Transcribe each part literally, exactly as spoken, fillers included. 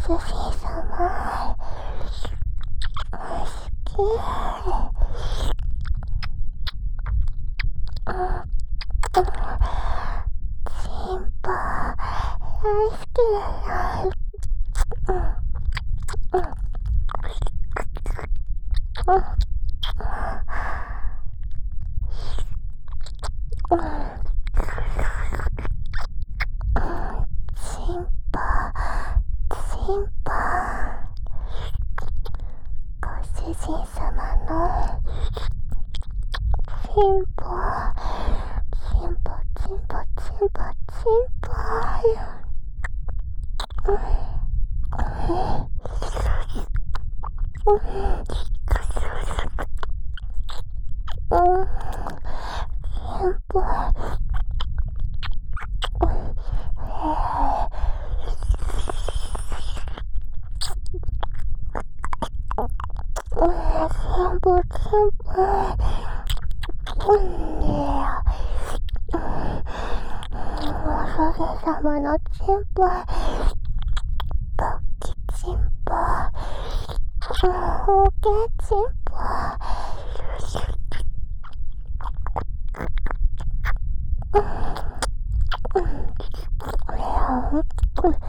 主人様、好き。うん、チンポ大好きだよ。うん、うん、うん、うん、チンポ、チンポ、ご主人様のチンポ、チンポ、チンポ、チンポ、チンポ、うん、うん、うん、チンポ、全部全部うんねえご主人様のチンポポッキチンポホーケチンポこれはほんとに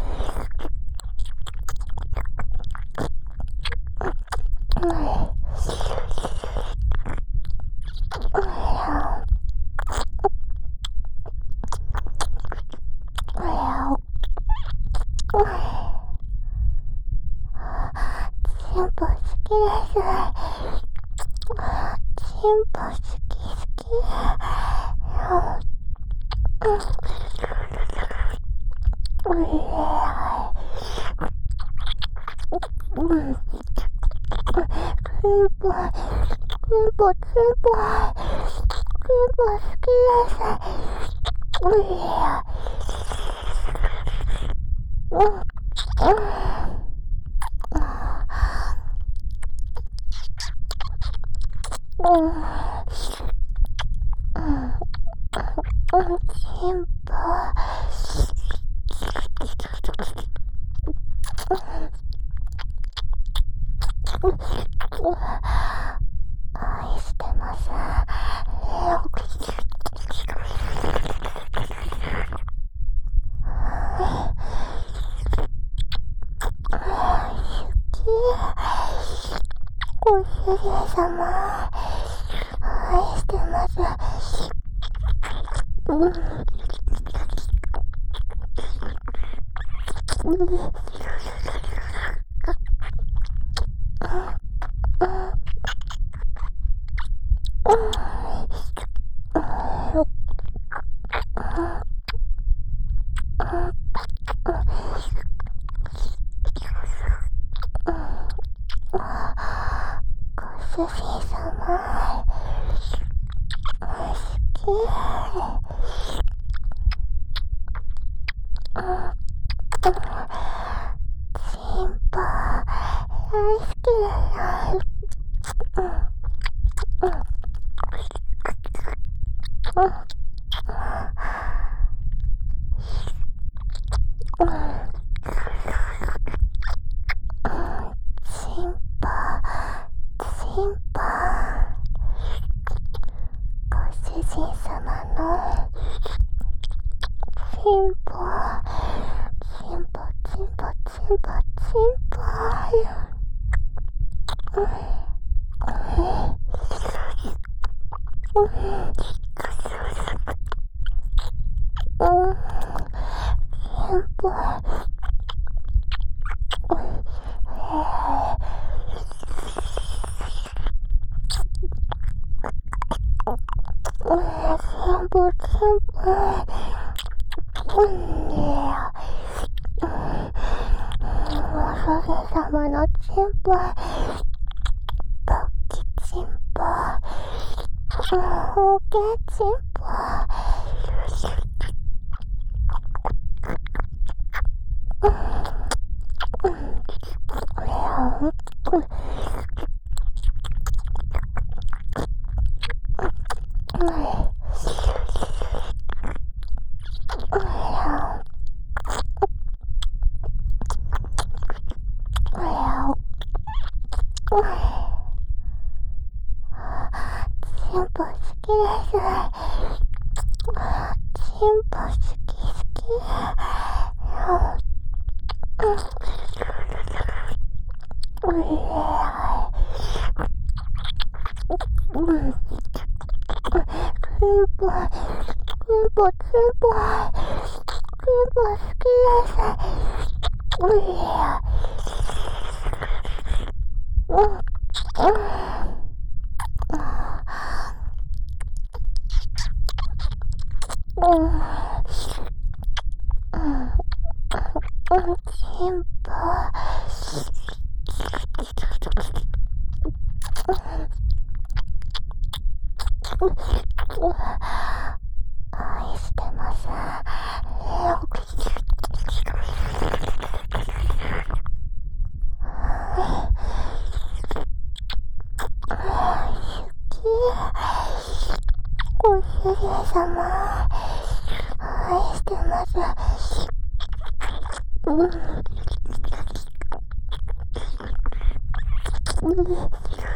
チンポ好きです。チンポ好き好き。うん。うん。うん。チンポ、チンポ、チンポ、チンポ好きです。うん。うん。うん。チンポ愛してます。ご主人様愛してます。うん。うん。ご主人様好き。チンポ大好きだよ。うん。うん。うん。うん。チンポ、チンポ。ご主人様のチンポ、チンポ、チンポ、チンポ、チンポ。うん。うん。うん。チンポ。全部全部うんねご主人様のチンポポッキチンポホーケチンポうん。これはほんとにうんチンポ好きです。チンポ好き好き。うん。うん。チンポ、チンポ、チンポ、チンポ好きです。うん。うん。うん。チンポ。愛してます。ご主人様、愛してます。うん。うん。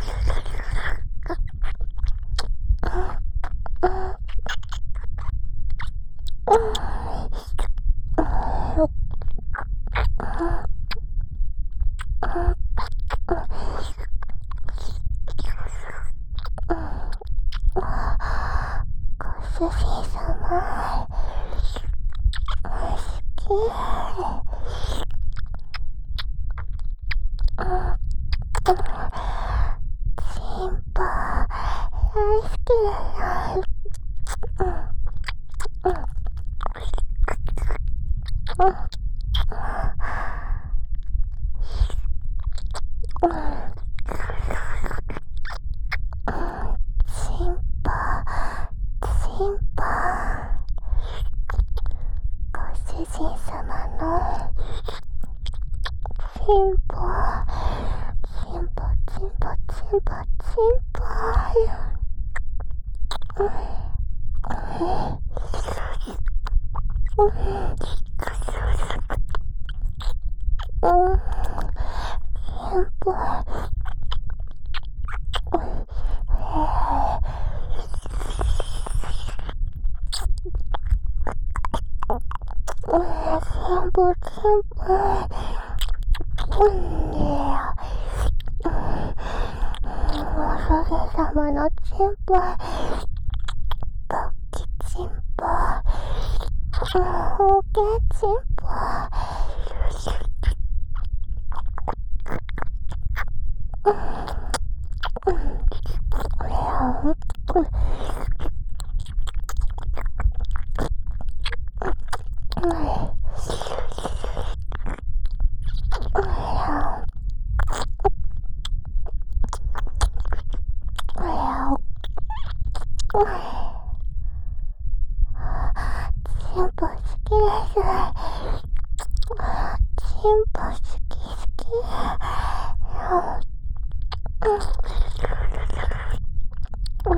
ご主人様、好き。チンポ、大好きだよ。うん。うん。うん。うん。チンポ、チンポ。ご主人様のチンポ、チンポ、チンポ、チンポ、チンポ。うん。うん。うん。チンポ。散歩散歩。うんね。ご主人様のチンポ。ポッキチンポ。オーケーチンポ。うん。これはほんとに。うん。チンポ好きです。チンポ好き好き。うん。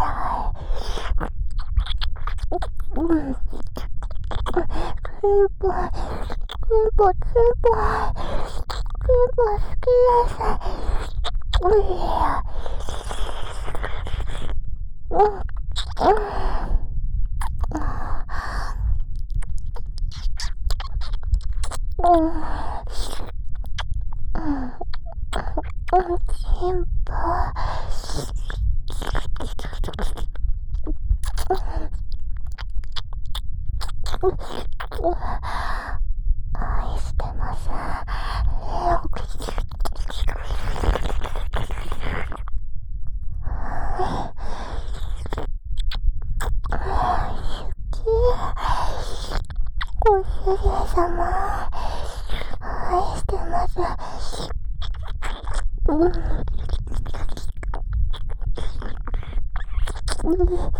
うん。チンポ、チンポ、チンポ、チンポ好きです。うん。うん。うん。うん。チンポ。愛してます。ご主人様、愛してます。うん。うん。